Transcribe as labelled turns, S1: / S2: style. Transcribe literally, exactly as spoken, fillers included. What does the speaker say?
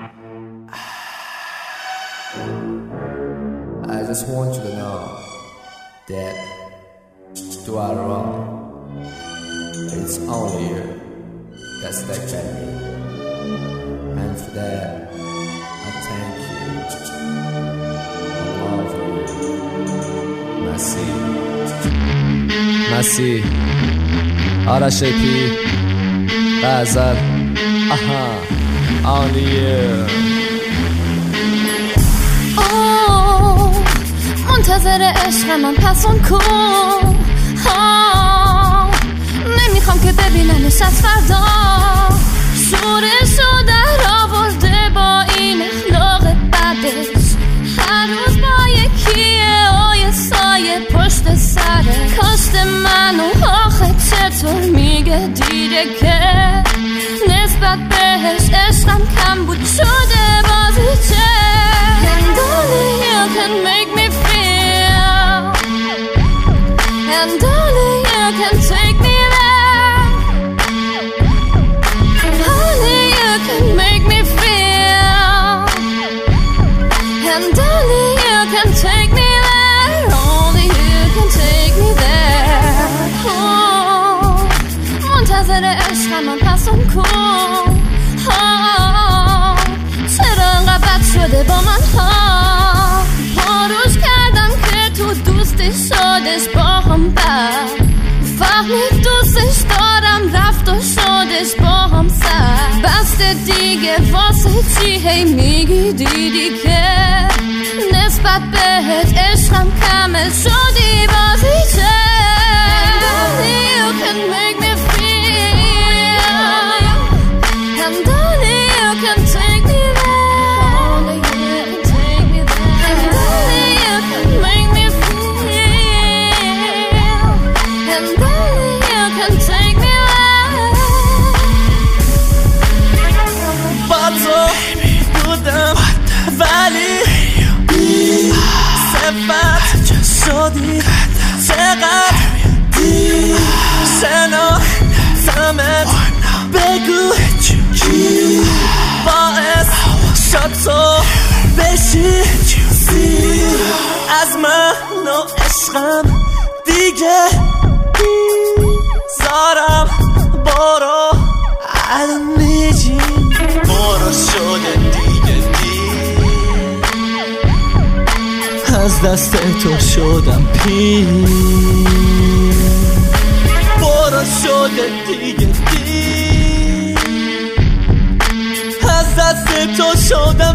S1: I just want you to know that you are wrong. It's only you that's like me, and for that I thank you. I love you. Merci. Merci. آرش پی غزل. آها only you.
S2: منتظر عشق من پس اون کو نمیخوام که ببینمش از فردا شورشو در آورده با این اخلاق بدش هر روز با یکیه و یه سایه پشت سره کاشت منو آخه چطور میگه دیره که نسبت بهش عشقم کم بود شده بازی چه And only you can make me feel And only you can take me there Only you can make me feel And only you can take me there Only you can take me there oh, منتظر عشقم پس اون کو چرا انقدر بد شده با من ها پاروش کردم که تو دوستی شدش با هم بد فهمید دوستش دارم رفت و شدش با هم سر بسته دیگه واسه چی هی میگی دیدی که نسبت بهت عشقم کمه شدی بازی چه And only you can make me feel And only you can take me there Only you can take me there And only you can make me feel And only you can take me there
S3: با تو بودم ولی بی صفت شدی چقدر دی شناسمت بگو کی باعث شد تو بشی از من و عشقم دیگه زارم برو الان میجی برو شده دیگه دی از دست تو شدم پی برو شده دیگه دی از دست تو شدم